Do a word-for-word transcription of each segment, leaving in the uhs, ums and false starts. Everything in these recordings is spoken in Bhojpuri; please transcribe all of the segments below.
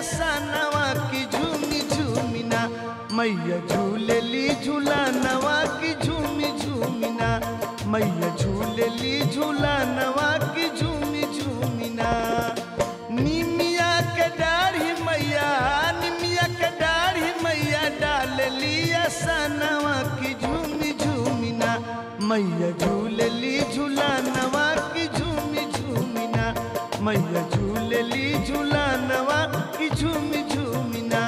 आसनवा की झूमी झूमिना मैया झूलेली झूलनवा की झूमी झूमिना मैया झूलेली झूलनवा की झूमी झूमिना। निमिया के डाढ़ी मैया निमिया के डाढ़ी मैया डालली आसनवा की झूमी झूमिना मैया झूलेली झूलनवा की झूमी झूमिना मैया झूलेली झूलनवा की झूमी झूमिना।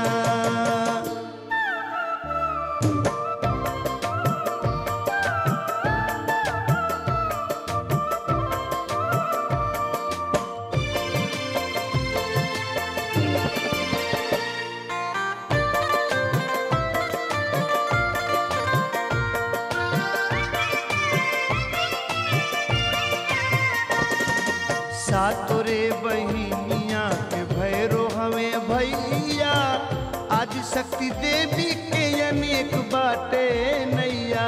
सातोरे बहिनिया के भैरो हमें भैया आज शक्ति देवी के अनेक बाटे नैया।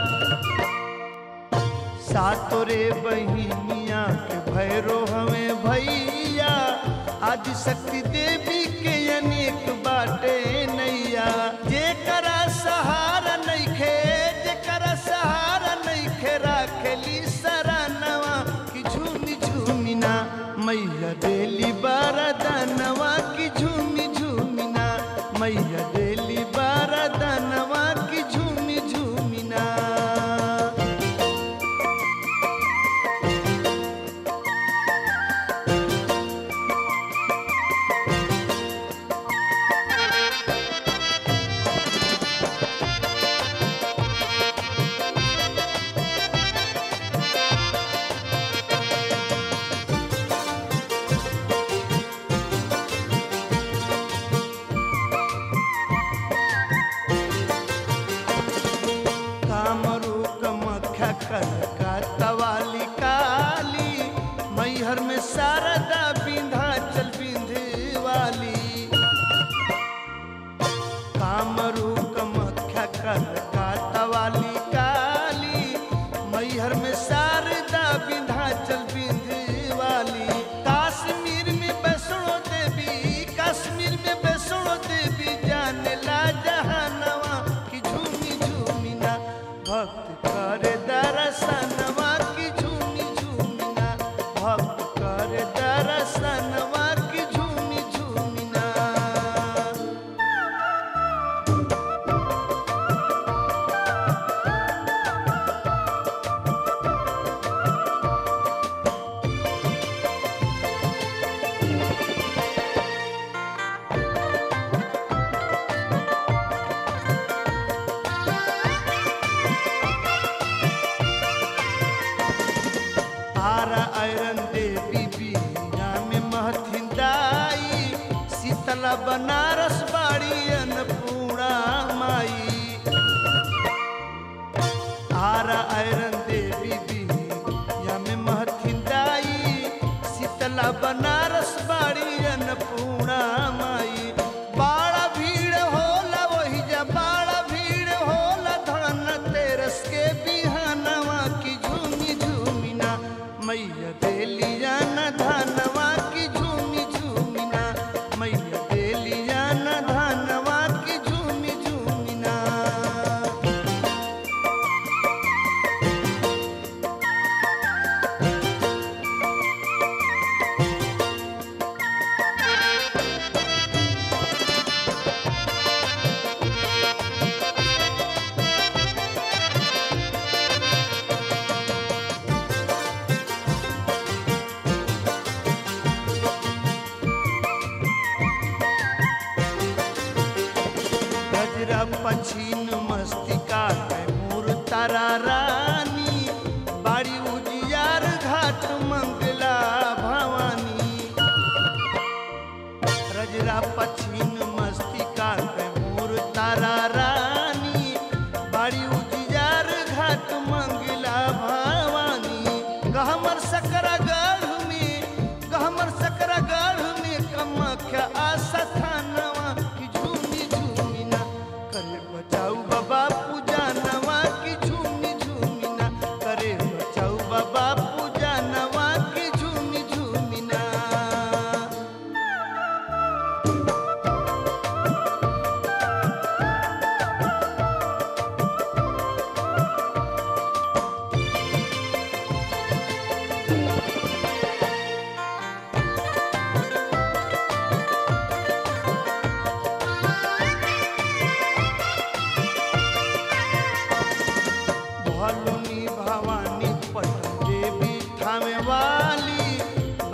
सातोरे बहिनिया के भैरो हमें भैया आज शक्ति देवी के अनेक बाटे नैया। जेकरा सहारा नइखे जेकरा सहारा नइखे राखेली सरानवा की झूमी झूमिना मैया देली बारदानवा की झूमी झूमिना मैया देली बारदानवा की झूमी झूमिना। कलकत्तावाली काली मैहर में शारदा विंध्याचल विंध्यवाली कामरू कामाख्या कलकत्तावाली काली मैहर में शारदा विंध्याचल विंध्यवाली। कश्मीर में वैष्णो देवी कश्मीर में वैष्णो देवी जाने ला जहानवा की झूमी झूमिना भक्त करे दर्शनवा की झूमी झूमिना भक्त करे दर्शनवा की झूमी झूमिना। आरा आयरन देवी बीना में महथिन दाई शीतला बनारस बाड़ी अन्नपूर्णा माई। आरा आयरन देवी बीना में महथिन दाई शीतला बनारस बाड़ी अन्नपूर्णा माई। बड़ा भीड़ होला वही जा बड़ा भीड़ होला धन तेरस के बिहानवा की झूमी झूमिना मैया देलिया न धनवा की झूमी झूमिना मैया देलिया न धनवा की झूमी झूमिना। पछीन मस्तिका कैमूर तारा रानी बाड़ी उजियार घाट मंगला भवानी। रजरा पछीन मस्तिका कैमूर तारा रानी बाड़ी उजियार घाट मंगला भवानी। गहमर सकरा गढ़ में गहमर सकरा गढ़ में कामाख्या आशा थानवा की झूमी झूमिना करे बचाऊ बाबा पूजा नवा की झूमी झूमिना करे बचाऊ बाबा पूजा नवा की झूमी झूमिना।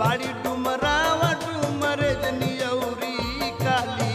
बाड़ी डुमरावा डुमरे जनियौरी काली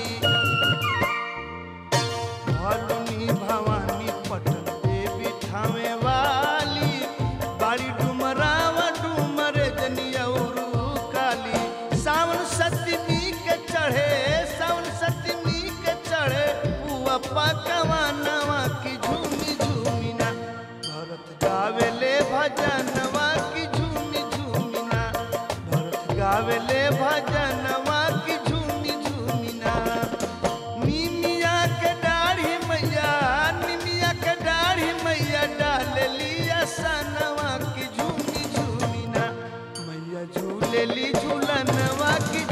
भलुनी भवानी पटन देवी ठावे वाली बाड़ी डुमरावा डुमरे जनियौरू काली सावन सतमी के चढ़े सावन सतमी के चढ़े पुआ पकवा नवा की झूमी झूमी ना भरत गावेले भजनवा की झूमी झूमी ना भरत गावेले भजनवा की झूमी झूमी ना निमिया के दाढ़ी मैया निमिया के दाढ़ी मैया डाल लिया सनवा की झूमी झूमी ना मैया झूले ली झूलनवा की